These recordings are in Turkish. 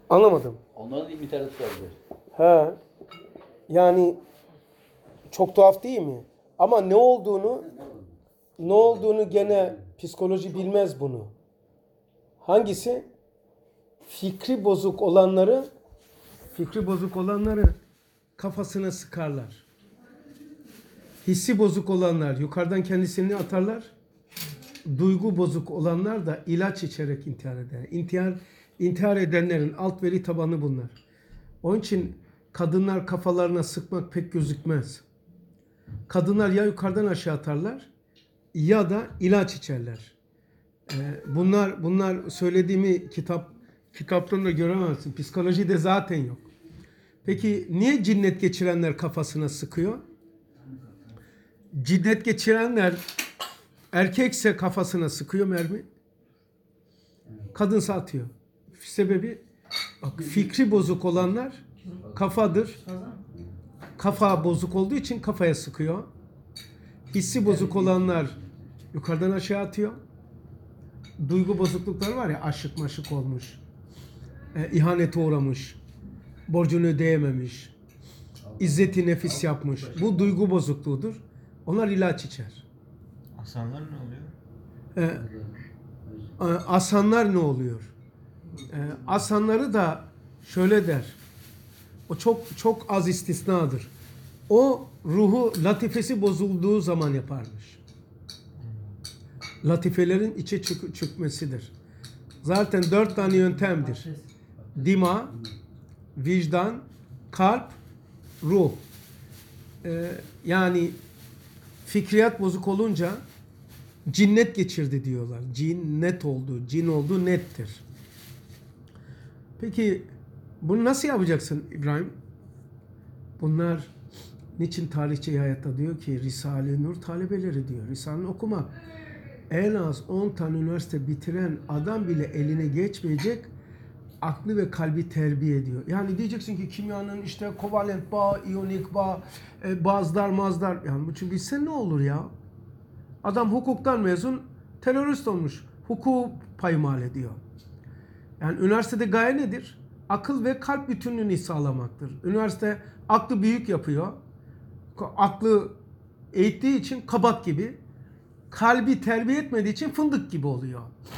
Anlamadım. Onların internet vardı. He. Yani çok tuhaf değil mi? Ama ne olduğunu gene psikoloji bilmez bunu. Hangisi? Fikri bozuk olanları kafasına sıkarlar. Hissi bozuk olanlar yukarıdan kendisini atarlar. Duygu bozuk olanlar da ilaç içerek intihar eder. İntihar edenlerin alt veri tabanı bunlar. Onun için kadınlar kafalarına sıkmak pek gözükmez. Kadınlar ya yukarıdan aşağı atarlar ya da ilaç içerler. Bunlar söylediğimi kitaptan da göremezsin. Psikolojide zaten yok. Peki niye cinnet geçirenler kafasına sıkıyor? Cinnet geçirenler erkekse kafasına sıkıyor mermi. Kadınsa atıyor. Sebebi fikri bozuk olanlar kafadır. Kafa bozuk olduğu için kafaya sıkıyor. Hissi bozuk olanlar yukarıdan aşağı atıyor. Duygu bozuklukları var ya, aşık maşık olmuş, ihanete uğramış, borcunu ödeyememiş, izzeti nefis yapmış. Bu duygu bozukluğudur. Onlar ilaç içer. Asanlar ne oluyor? Asanlar ne oluyor? Asanları da şöyle der. O çok az istisnadır. O ruhu latifesi bozulduğu zaman yaparmış. Latifelerin içe çökmesidir. Zaten 4 tane yöntemdir. Dima, vicdan, kalp, ruh. Yani fikriyat bozuk olunca cinnet geçirdi diyorlar. Cin olduğu nettir. Peki bunu nasıl yapacaksın İbrahim? Bunlar niçin tarihçi hayatta diyor ki Risale-i Nur talebeleri diyor. Risale'ni okumak. En az 10 tane üniversite bitiren adam bile eline geçmeyecek aklı ve kalbi terbiye ediyor. Yani diyeceksin ki kimyanın işte kovalent bağ, iyonik bağ, bazlar mazlar. Yani bu çünkü bilsen ne olur ya? Adam hukuktan mezun, terörist olmuş. Hukuku paymal ediyor. Yani üniversitede gaye nedir? Akıl ve kalp bütünlüğünü sağlamaktır. Üniversite aklı büyük yapıyor. Aklı eğittiği için kabak gibi. Kalbi terbiye etmediği için fındık gibi oluyor.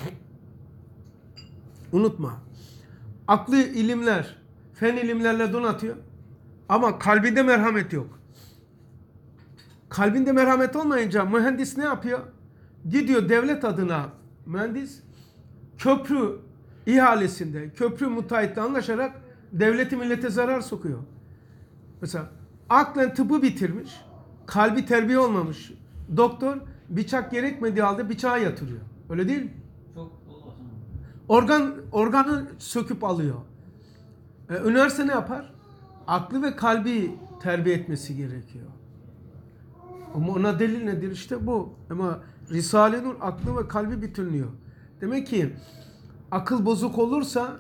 Unutma. Aklı ilimler, fen ilimlerle donatıyor. Ama kalbinde merhamet yok. Kalbinde merhamet olmayınca mühendis ne yapıyor? Gidiyor devlet adına mühendis köprü ihalesinde, köprü müteahhitle anlaşarak devleti millete zarar sokuyor. Mesela aklen tıbbı bitirmiş, kalbi terbiye olmamış. Doktor bıçak gerekmediği halde bıçağı yatırıyor. Öyle değil mi? Çok olmaz. Organı söküp alıyor. Üniversite ne yapar? Aklı ve kalbi terbiye etmesi gerekiyor. Ama ona delil nedir? İşte bu. Ama Risale-i Nur aklı ve kalbi bütünlüyor. Demek ki akıl bozuk olursa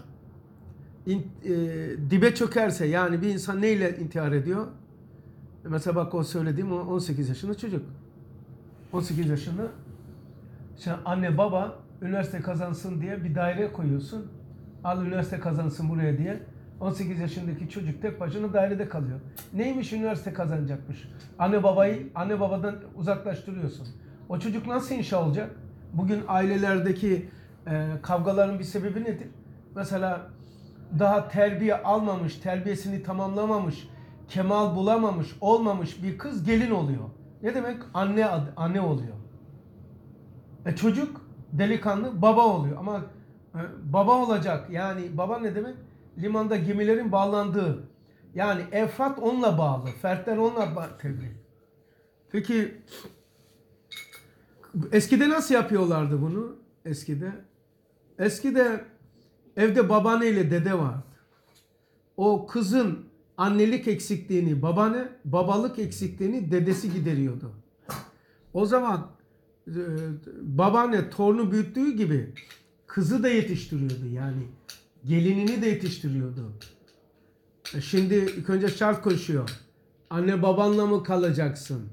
dibe çökerse, yani bir insan neyle intihar ediyor? Mesela bak o söylediğim 18 yaşında çocuk. 18 yaşında işte anne baba üniversite kazansın diye bir daire koyuyorsun. Al üniversite kazansın buraya diye. 18 yaşındaki çocuk tek başına dairede kalıyor. Neymiş üniversite kazanacakmış? Anne babadan uzaklaştırıyorsun. O çocuk nasıl inşa olacak? Bugün ailelerdeki kavgaların bir sebebi nedir? Mesela daha terbiye almamış, terbiyesini tamamlamamış, kemal bulamamış, olmamış bir kız gelin oluyor. Ne demek? Anne oluyor. Çocuk delikanlı baba oluyor. Ama baba olacak. Yani baba ne demek? Limanda gemilerin bağlandığı. Yani efrat onunla bağlı. Fertler onunla tebliğ. Peki eskide nasıl yapıyorlardı bunu? Eskide evde babaanne ile dede vardı. O kızın annelik eksikliğini babaanne, babalık eksikliğini dedesi gideriyordu. O zaman babaanne torunu büyüttüğü gibi kızı da yetiştiriyordu, yani gelinini de yetiştiriyordu. Şimdi ilk önce şart koşuyor. Anne babanla mı kalacaksın?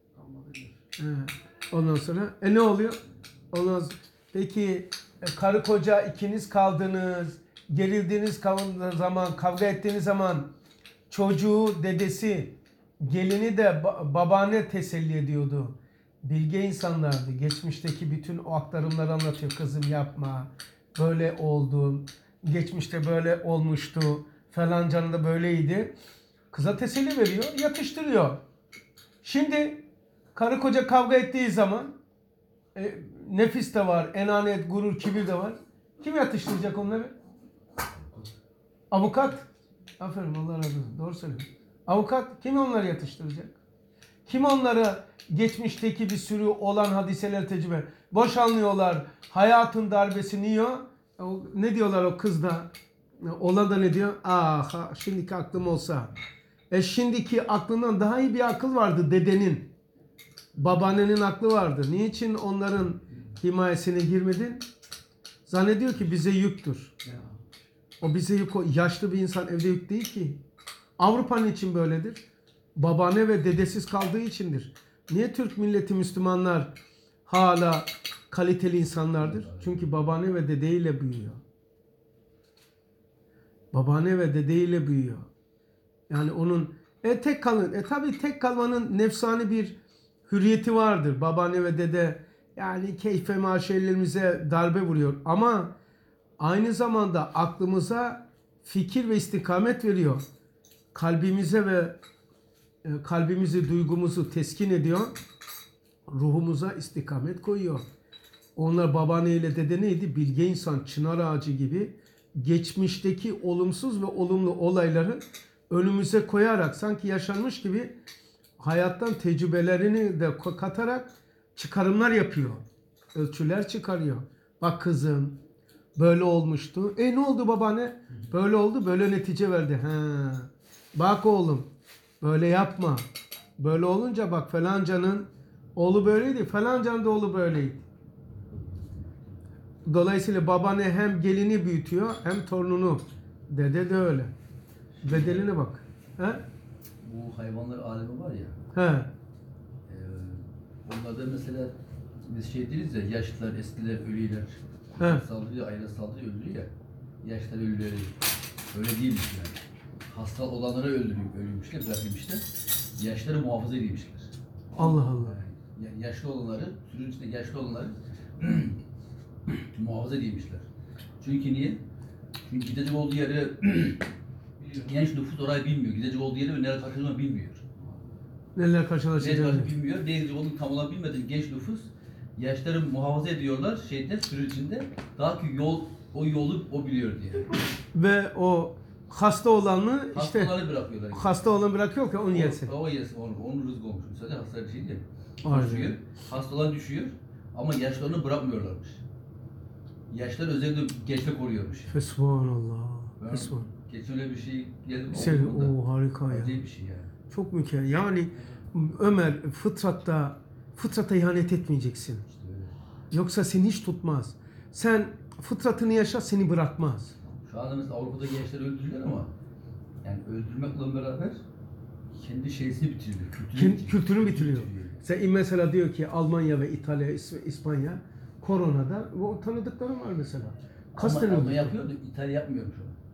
Ondan sonra ne oluyor? Peki karı koca ikiniz kaldınız. gerildiğiniz zaman, kavga ettiğiniz zaman çocuğu, dedesi, gelini de babaanne teselli ediyordu. Bilge insanlardı. Geçmişteki bütün o aktarımları anlatıyor. Kızım yapma, böyle oldu, geçmişte böyle olmuştu, falan canında böyleydi. Kıza teselli veriyor, yatıştırıyor. Şimdi karı koca kavga ettiği zaman nefis de var, enanet, gurur, kibir de var. Kim yatıştıracak onları? Avukat. Aferin, Allah razı olsun. Doğru söylüyorsun. Avukat kim onları yatıştıracak? Kim onlara geçmişteki bir sürü olan hadiseler tecrübe? Boşanıyorlar, hayatın darbesini yiyor. Ne diyorlar o kızda? Olan da ne diyor? Ah, şimdiki aklım olsa. Şimdiki aklından daha iyi bir akıl vardı dedenin. Babaannenin aklı vardı. Niçin onların himayesine girmedin? Zannediyor ki bize yüktür. O bize yük, o yaşlı bir insan evde yük değil ki. Avrupa'nın için böyledir. Babaanne ve dedesiz kaldığı içindir. Niye Türk milleti, Müslümanlar hala kaliteli insanlardır? Çünkü babaanne ve dedeyle büyüyor. Babaanne ve dedeyle büyüyor. Yani onun tek kalın. Tabii tek kalmanın nefsani bir hürriyeti vardır. Babaanne ve dede yani keyfe maşerlerimize darbe vuruyor. Ama aynı zamanda aklımıza fikir ve istikamet veriyor. Kalbimize ve kalbimizi, duygumuzu teskin ediyor. Ruhumuza istikamet koyuyor. Onlar babaanne ile dede neydi? Bilge insan, çınar ağacı gibi geçmişteki olumsuz ve olumlu olayları önümüze koyarak sanki yaşanmış gibi hayattan tecrübelerini de katarak çıkarımlar yapıyor. Ölçüler çıkarıyor. Bak kızım böyle olmuştu. Ne oldu babaanne? Böyle oldu, böyle netice verdi. Ha. Bak oğlum böyle yapma. Böyle olunca bak falancanın oğlu böyleydi, falancanın da oğlu böyleydi. Dolayısıyla babaanne hem gelini büyütüyor hem torununu. Dede de öyle. Bedeline bak. He? Bu hayvanlar alemi var ya. He. Onlarda mesela biz şey deriz ya, yaşlılar, eskiler, ölüler. He. Saldırıyor, aile saldırıyor, öldürüyor ya. Yaşlılar ölüleri. Öyle değilmiş yani. Hasta olanları öldürmüşler, bırakmışlar. Yaşlıları muhafaza edilmişler. Allah Allah. Yani yaşlı olanları, sürünün içinde yaşlı olanları muhafaza edilmişler. Çünkü niye? Çünkü gidecek olduğu yeri genç nüfus orayı bilmiyor. Gidecek olduğu yeri ve nereye karşıladığını bilmiyor. Neler Nereye karşılaşacağını. karşı bilmiyor. Ne gidecek olduğunu tam olarak bilmediği genç nüfus yaşları muhafaza ediyorlar sürü içinde. Daha ki o yolu o biliyor diye. Ve o hasta olanı işte Hastaları bırakıyorlar. Yani. hasta olanı bırakıyor ki onu yesin. O yesin, onun rızkı olmuş. Mesela hasta bir şey değil. Aynen. Düşüyor. Hastalar düşüyor ama yaşlarını bırakmıyorlarmış. Yaşlar özellikle gençlik koruyormuş. Fesubhanallah. Ben Fesubhan. geçen öyle bir şey geldi mi? Sen o harika ya. Acayip bir şey yani. Çok mükemmel. Yani Ömer fıtrata ihanet etmeyeceksin. İşte öyle. Yoksa seni hiç tutmaz. Sen fıtratını yaşa, seni bırakmaz. Şu anda mesela Avrupa'da gençler öldürülüyor ama yani öldürmekle beraber kendi şeysini bitiriyor. Kültürünü bitiriyor. Sen mesela diyor ki Almanya ve İtalya, İspanya koronada o tanıdıklarım var mesela. Kasten Ama öldü. yapıyor da İtalya yapmıyor şu an.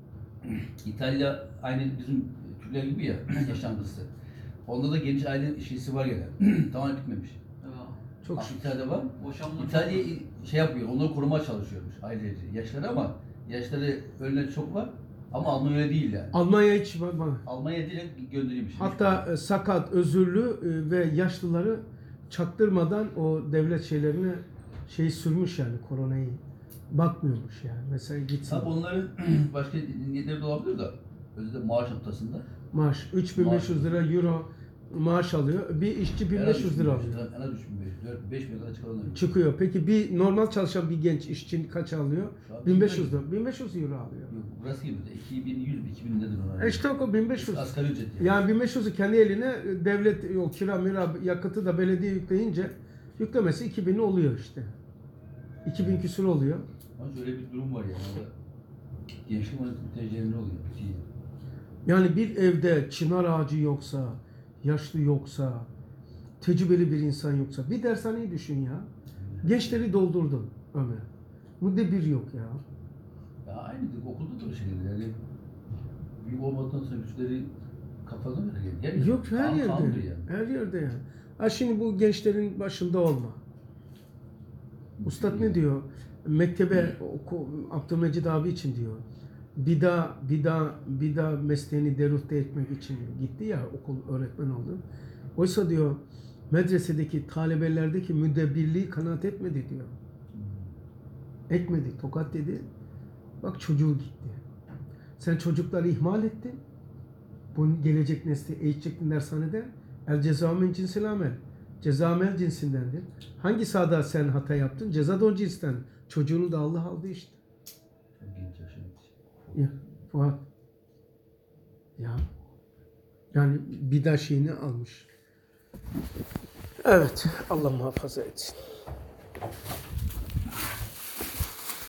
İtalya aynı bizim Türkler gibi ya yaşantısı. Onda da geniş aile şeysi var gene. Tamamen bitmemiş. Çok İtalya'da var. Boşanma İtalya şey yapıyor, onları korumaya çalışıyormuş aileleri. Yaşları ama yaşları ölen çok var. Ama Almanya öyle değil yani. Almanya hiç bak. Almanya direkt gönderiyormuş. Hatta sakat, özürlü ve yaşlıları çaktırmadan o devlet şeylerine sürmüş yani koronayı. Bakmıyormuş yani. Mesela gitsin. Tabii onların başka niyetleri de olabilir da. Özellikle maaş noktasında. Maaş 3500 lira euro maaş alıyor. Bir işçi 1500 lira alıyor. En az 3500, 4-5 bin kadar çıkaranlar. Çıkıyor. Peki bir normal çalışan bir genç işçi kaç alıyor? Şu an 1500 lira. 1500 euro alıyor. Yok, burası gibi de 2100 2000 nedir ona? İşte o 1500. Asgari ücret yani. Yani 1500'ü kendi eline devlet o kira mira yakıtı da belediye yükleyince yüklemesi 2000 oluyor işte. 2000 küsur oluyor. Ama şöyle bir durum var yani. Orada gençlik mültecilerinde oluyor. Bitiyor. Yani bir evde çınar ağacı yoksa, yaşlı yoksa, tecrübeli bir insan yoksa, bir dershaneyi düşün ya. Gençleri doldurdun Ömer. Müddebir yok ya. Ya aynıdır. Okulda da öyle şeyler. Yani büyük olmadan sonra güçleri kafana göre geliyor. Yok her Kanundur yerde. yani. Her yerde ya. Ha şimdi bu gençlerin başında olma. Ustad ne diyor? Mektebe Abdülmecid abi için diyor. Bir daha mesleğini deruhte etmek için gitti ya, okul öğretmen oldu. Oysa diyor medresedeki talebelerdeki müdebbirliği kanaat etmedi diyor. Etmedi. Tokat dedi. Bak çocuğu gitti. Sen çocukları ihmal ettin. Bu gelecek nesli eğitecektin dershanede. El ceza min cinsil amel. Ceza amel cinsindendir. Hangi sahada sen hata yaptın? Ceza da o cinsten. Çocuğunu da Allah aldı işte. Çok genç yaşamış. Ya Fuat. Ya. Yani bir daha şeyini almış. Evet. Allah muhafaza etsin.